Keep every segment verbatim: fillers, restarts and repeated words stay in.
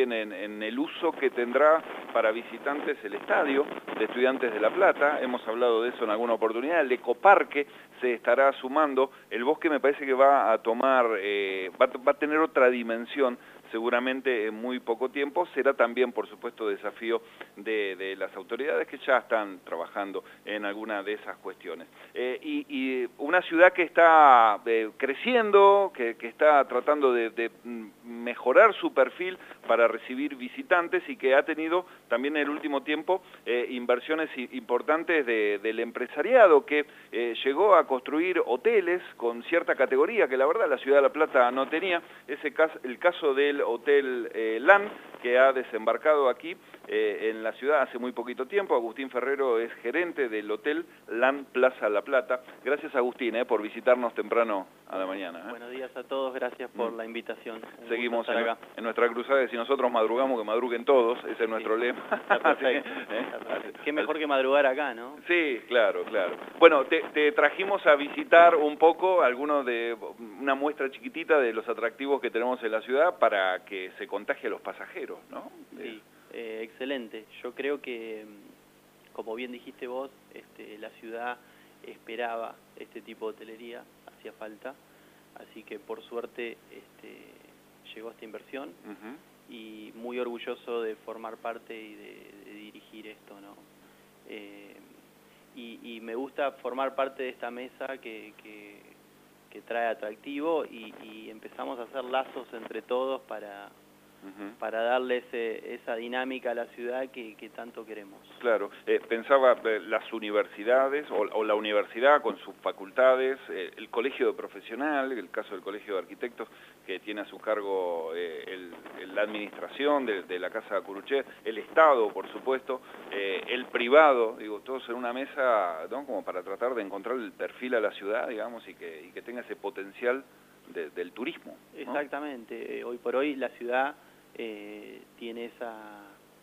también en, en el uso que tendrá para visitantes el estadio de Estudiantes de La Plata. Hemos hablado de eso en alguna oportunidad. El ecoparque se estará sumando. El bosque me parece que va a tomar, eh, va, va a tener otra dimensión seguramente en muy poco tiempo. Será también, por supuesto, desafío de, de las autoridades que ya están trabajando en alguna de esas cuestiones. Eh, y, y una ciudad que está eh, creciendo, que, que está tratando de, de mejorar su perfil para recibir visitantes y que ha tenido también en el último tiempo eh, inversiones importantes de, del empresariado que eh, llegó a construir hoteles con cierta categoría que la verdad la ciudad de La Plata no tenía. Ese caso, el caso del Hotel eh, LAN, que ha desembarcado aquí eh, en la ciudad hace muy poquito tiempo. Agustín Ferrero es gerente del Hotel LAN Plaza La Plata. Gracias, Agustín, eh, por visitarnos temprano a la mañana. Eh. Buenos días a todos, gracias por mm. la invitación. Un Seguimos en, acá. en nuestra cruzada de si nosotros madrugamos, que madruguen todos, ese es nuestro sí. lema. Está perfecto. ¿Eh? Está perfecto. Qué mejor que madrugar acá, ¿no? Sí, claro, claro. Bueno, te, te trajimos a visitar un poco algunos de una muestra chiquitita de los atractivos que tenemos en la ciudad para que se contagie a los pasajeros, ¿no? Sí, eh, excelente. Yo creo que, como bien dijiste vos, este, la ciudad esperaba este tipo de hotelería, hacía falta, así que por suerte este, llegó esta inversión. Uh-huh. Y muy orgulloso de formar parte y de, de dirigir esto, ¿no? Eh, y, y me gusta formar parte de esta mesa que, que, que trae atractivo y, y empezamos a hacer lazos entre todos para, uh-huh. para darle ese, esa dinámica a la ciudad que, que tanto queremos. Claro, eh, pensaba eh, las universidades o, o la universidad con sus facultades, eh, el colegio de profesional, el caso del colegio de arquitectos que tiene a su cargo eh, el, el, la administración de, de la Casa Curuchet, el Estado, por supuesto, eh, el privado, digo, todos en una mesa, ¿no? Como para tratar de encontrar el perfil a la ciudad, digamos, y que, y que tenga ese potencial de, del turismo, ¿no? Exactamente, eh, hoy por hoy la ciudad eh, tiene esa,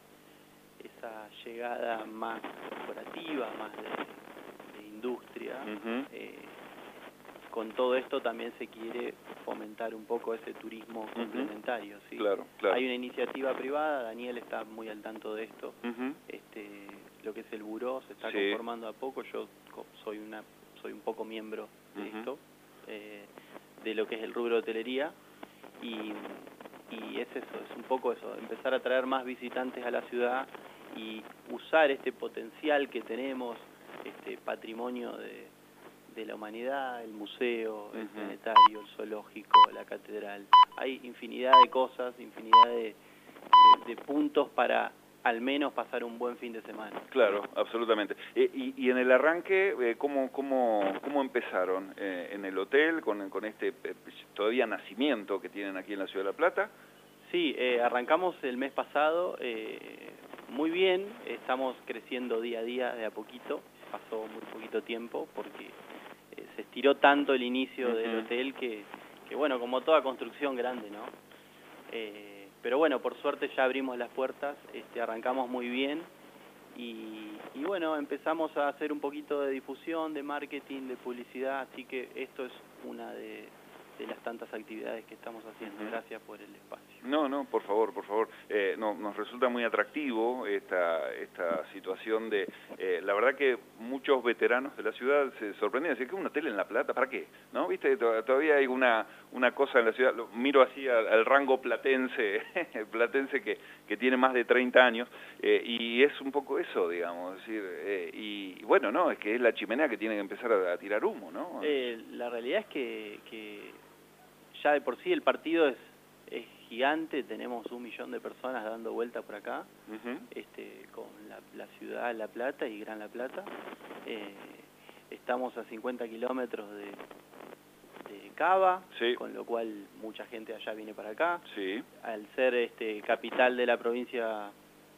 esa llegada más corporativa, más de, de industria. Uh-huh. eh, con todo esto también se quiere fomentar un poco ese turismo uh-huh. complementario, ¿sí? Claro, claro. Hay una iniciativa privada, Daniel está muy al tanto de esto, uh-huh. este, lo que es el buró se está sí. conformando a poco, yo soy una soy un poco miembro de uh-huh. esto, eh, de lo que es el rubro de hotelería, y, y es eso, es un poco eso, empezar a traer más visitantes a la ciudad y usar este potencial que tenemos, este patrimonio de de la humanidad, el museo, el uh-huh. planetario, el zoológico, la catedral. Hay infinidad de cosas, infinidad de, de, de puntos para al menos pasar un buen fin de semana. Claro, absolutamente. Eh, y, y en el arranque, eh, ¿cómo, cómo, cómo empezaron? Eh, ¿En el hotel, con, con este eh, todavía nacimiento que tienen aquí en la Ciudad de La Plata? Sí, eh, arrancamos el mes pasado, eh, muy bien, estamos creciendo día a día, de a poquito, pasó muy poquito tiempo, porque se estiró tanto el inicio uh-huh. del hotel que, que, bueno, como toda construcción grande, ¿no? Eh, pero bueno, por suerte ya abrimos las puertas, este, arrancamos muy bien y, y bueno, empezamos a hacer un poquito de difusión, de marketing, de publicidad, así que esto es una de, de las tantas actividades que estamos haciendo. Uh-huh. Gracias por el espacio. No, no, por favor, por favor. Eh, no, nos resulta muy atractivo esta esta situación de... Eh, la verdad que muchos veteranos de la ciudad se sorprenden. Decir, ¿qué un hotel en La Plata? ¿Para qué? ¿No? ¿Viste? Todavía hay una una cosa en la ciudad. Lo miro así al, al rango platense, el platense que, que tiene más de treinta años, eh, y es un poco eso, digamos. Es decir, eh, y, y bueno, no, es que es la chimenea que tiene que empezar a, a tirar humo, ¿no? Eh, la realidad es que, que ya de por sí el partido es es gigante, tenemos un millón de personas dando vuelta por acá, uh-huh. este, con la, la ciudad La Plata y Gran La Plata. Eh, estamos a cincuenta kilómetros de, de Cava, sí. con lo cual mucha gente allá viene para acá. Sí. Al ser este, capital de la provincia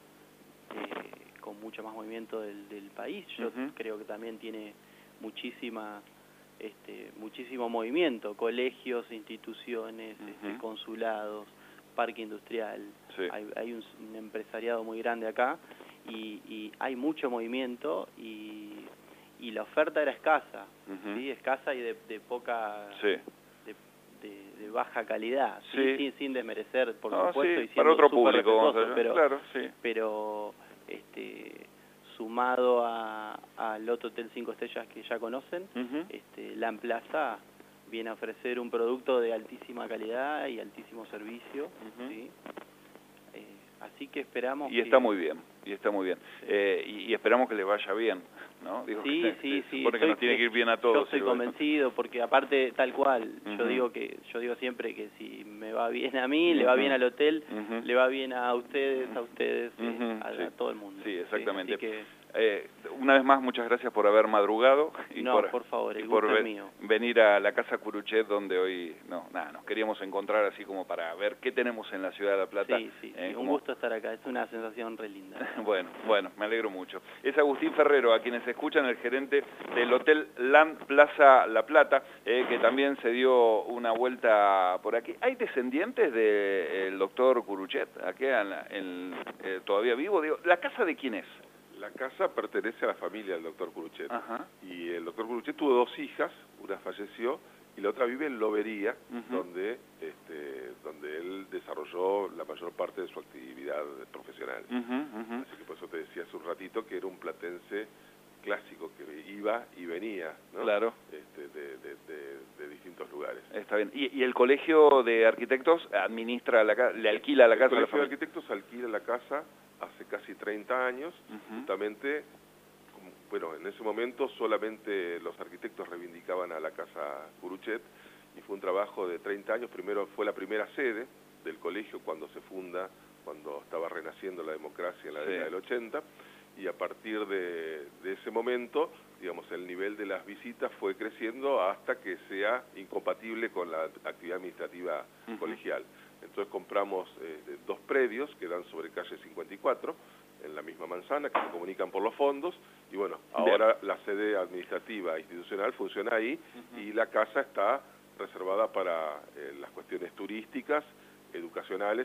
eh, con mucho más movimiento del, del país, yo uh-huh. creo que también tiene muchísima... Este, muchísimo movimiento, colegios, instituciones, uh-huh. este, consulados, parque industrial, sí. hay, hay un, un empresariado muy grande acá y, y hay mucho movimiento y, y la oferta era escasa, uh-huh. ¿sí? escasa y de, de poca, sí. de, de, de baja calidad, ¿sí? Sí. Sin, sin desmerecer, por no, supuesto, sí, y siendo para otro súper público, vamos a respetuoso, decir. pero, Claro, sí. pero este, sumado a, al otro hotel cinco estrellas que ya conocen, Uh-huh. este, La Plaza viene a ofrecer un producto de altísima calidad y altísimo servicio, Uh-huh. ¿sí? Eh, así que esperamos y que... está muy bien, y está muy bien. Sí. Eh, y, y esperamos que le vaya bien, ¿no? Digo, Sí, que, sí, se sí. supone que Soy, nos tiene que ir bien a todos. Yo estoy si convencido, porque aparte, tal cual, uh-huh. yo digo que yo digo siempre que si me va bien a mí, uh-huh. le va bien al hotel, uh-huh. le va bien a ustedes, a ustedes, uh-huh. eh, a, sí. a todo el mundo. Sí, exactamente. Sí, así que... Eh, una vez más, muchas gracias por haber madrugado y no, por, por favor, el y por gusto es ve mío. venir a la Casa Curuchet, donde hoy no nada nos queríamos encontrar así como para ver qué tenemos en la ciudad de La Plata. Sí, sí, eh, sí. como... un gusto estar acá, es una sensación re linda. bueno, bueno, me alegro mucho. Es Agustín Ferrero, a quienes escuchan, el gerente del Hotel Land Plaza La Plata, eh, que también se dio una vuelta por aquí. ¿Hay descendientes del doctor Curuchet aquí en, la, en eh, todavía vivo? Digo, ¿la casa de quién es? La casa pertenece a la familia del doctor Curuchet. Ajá. Y el doctor Curuchet tuvo dos hijas, una falleció y la otra vive en Lobería, uh-huh. donde este, donde él desarrolló la mayor parte de su actividad profesional. Uh-huh, uh-huh. Así que por eso te decía hace un ratito que era un platense clásico que iba y venía, ¿no? Claro. Este, de, de, de, de distintos lugares. Está bien. ¿Y, y el colegio de arquitectos administra la casa, le alquila la el casa a la colegio de familia? arquitectos alquila la casa hace casi treinta años, uh-huh. justamente, como, bueno, en ese momento solamente los arquitectos reivindicaban a la casa Curuchet y fue un trabajo de treinta años. Primero fue la primera sede del colegio cuando se funda, cuando estaba renaciendo la democracia en la sí. década del ochenta, y a partir de, de ese momento, digamos, el nivel de las visitas fue creciendo hasta que sea incompatible con la actividad administrativa uh-huh. colegial. Entonces compramos eh, dos predios que dan sobre calle cincuenta y cuatro, en la misma manzana, que se comunican por los fondos, y bueno, ahora Bien. la sede administrativa institucional funciona ahí, uh-huh. y la casa está reservada para eh, las cuestiones turísticas, educacionales